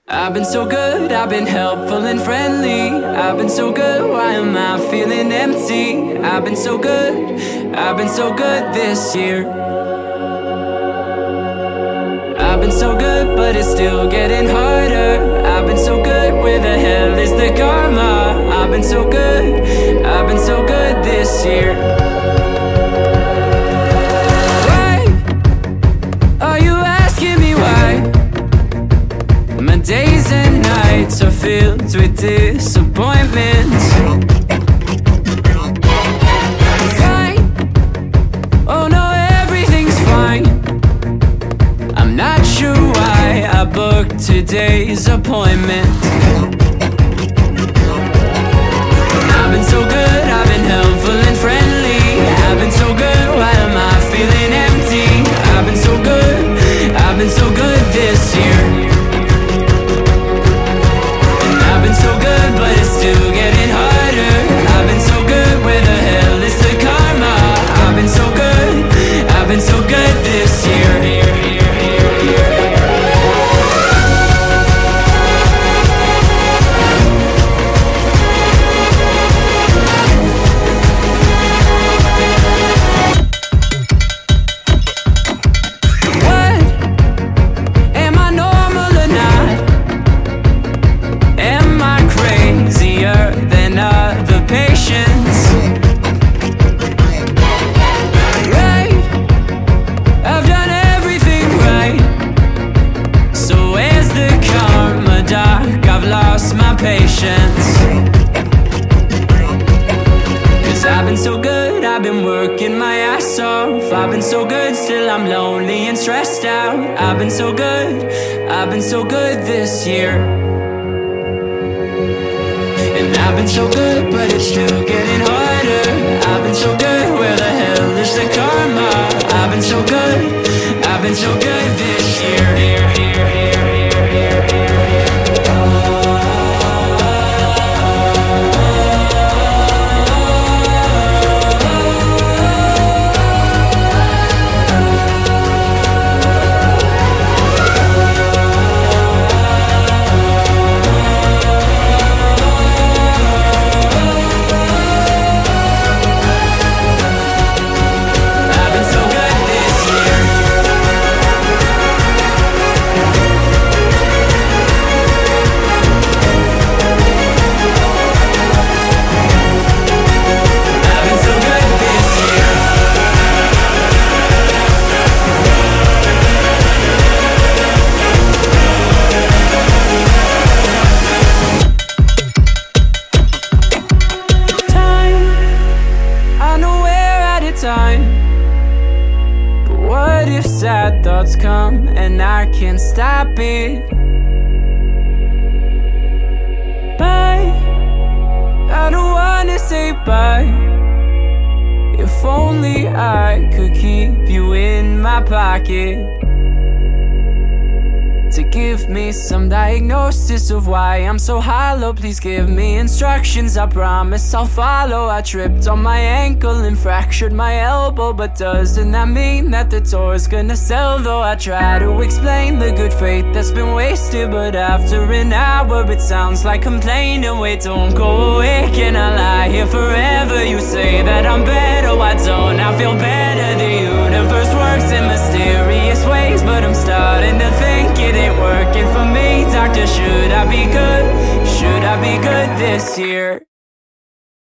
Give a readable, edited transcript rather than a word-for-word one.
I've been so good, I've been helpful and friendly. I've been so good, why am I feeling empty? I've been so good this year. I've been so good, but it's still getting harder. I've been so good, where the hell is the karma? I've been so good this year. Why are you asking me why? My days and nights are filled with disappointments. Fine, oh no, everything's fine. I'm not sure why I booked today's appointment. I've been so good, I've been helpful and friendly. I've been so good, why am I feeling empty? I've been so good this year. And I've been so good, but it's still getting harder. I've been so good, where the hell is the karma? I've been so good this year. I've been so good, I've been working my ass off. I've been so good, still I'm lonely and stressed out. I've been so good this year. And I've been so good, but it's still getting harder. I've been so good, where the hell is the karma? I've been so good this year. But what if sad thoughts come and I can't stop it? Bye, I don't wanna say bye. If only I could keep you in my pocket, to give me some diagnosis of why I'm so hollow. Please give me instructions, I promise I'll follow. I tripped on my ankle and fractured my elbow, but doesn't that mean that the tour's gonna sell? Though I try to explain the good faith that's been wasted, but after an hour it sounds like complaining. Wait, don't go away, can I lie here forever? You say that I'm better, why don't I feel better? The universe works in mysterious ways, but I'm starting to think it ain't working for me. Doctor, should I be good? Should I be good this year?